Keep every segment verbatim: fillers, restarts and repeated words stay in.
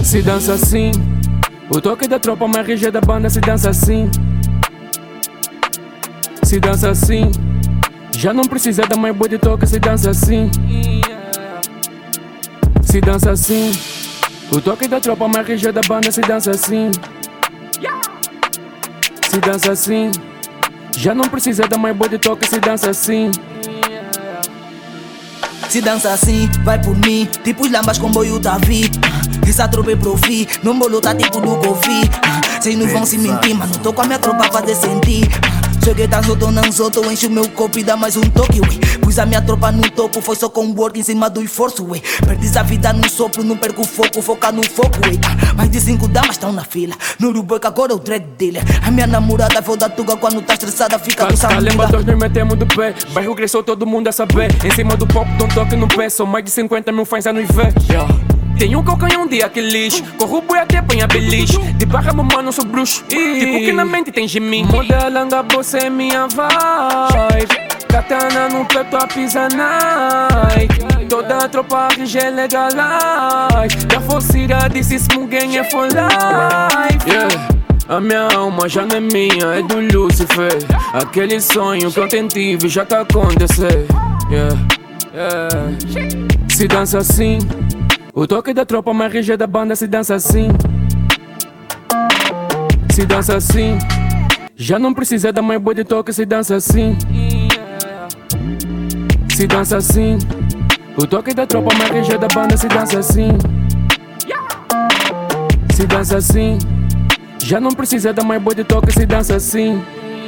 Se dança assim, o toque da tropa mais rígida da banda. Se dança assim, se dança assim, já não precisa da mais boa de toque. Se dança assim, se dança assim, o toque da tropa mais rígida da banda. Se dança assim, se dança assim, já não precisa da mais boa de toque. Se dança assim. Se dança assim, vai por mim, tipo os lambas com boio tá vi. Essa tropa é profi, não bolo tá tipo do Kofi. Vocês não vão se mentir, mano, tô com a minha tropa a fazer sentir. Cheguei tá solto, não solto, enche o meu copo e dá mais um toque, ué. Pus a minha tropa no topo, foi só com work em cima do esforço, ué. Perdi a vida num sopro, não perco o foco, foca no foco, ué. Mais de cinco damas tão na fila, no Urubu que agora é o drag dealer. A minha namorada foi da tuga, quando tá estressada fica do Calma, lembra nós nos metemos do pé. Bairro cresceu, todo mundo a saber. Em cima do pop, dão toque no pé. São mais de cinquenta mil fãs a nos ver. Yeah. Tenho um calcanhão de Aquiles, corro boi até apanha beliche. De barra, meu mano, sou bruxo. Tipo que na mente tem Jimmy. Modelando a bolsa é minha vibe. Katana no peito a pisa Nike. Toda a tropa rige é legalize. Da focira disse Smugen é for life. Yeah. A minha alma já não é minha, é do Lucifer. Aquele sonho que ontem tive já tá acontecendo. Yeah. Yeah. Se dança assim, o toque da tropa mais rígida da banda. Se dança assim, se dança assim, já não precisa da mais boa de toque. Se dança assim, se dança assim, o toque da tropa mais rígida da banda. Se dança assim, se dança assim, já não precisa da mais boa de toque. Se dança assim.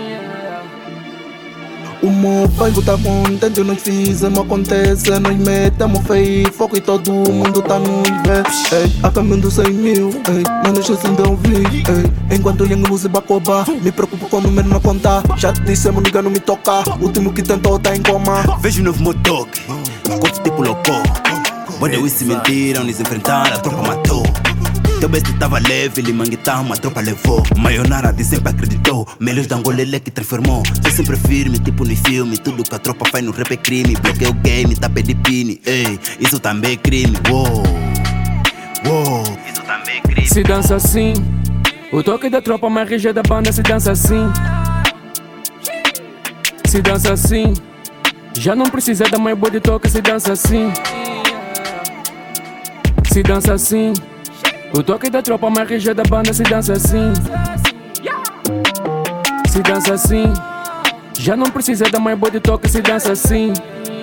O meu bairro tá contente, nós fizemos acontece. Nós metemos fé e foco e todo mundo tá nos ver. Ei, a caminho dos cem mil, ei, não deixa assim de ouvir. Ei, enquanto eu ando use bacoba, me preocupo com o número não contar. Já te dissemos, nigga, não me tocar. O último que tentou tá em coma. Vejo o novo motoque, corpo tipo louco. Bode e se mentiram, nos enfrentaram, a tropa matou. Teu best tava leve, ele manguetão, uma tropa levou. Maionara de sempre acreditou, melhores da Angola ele é que transformou. Tô sempre firme, tipo no filme, tudo que a tropa faz no rap é crime. Bloqueio o game, tá de pini, ei, isso também é crime, uou, uou, isso também é crime. Se dança assim, o toque da tropa mais rígida da banda. Se dança assim, se dança assim, já não precisa da mais boa de toque. Se dança assim, se dança assim, o toque da tropa mais rígida da banda. Se dança assim, se dança assim, já não precisa da mais boa de toque. Se dança assim.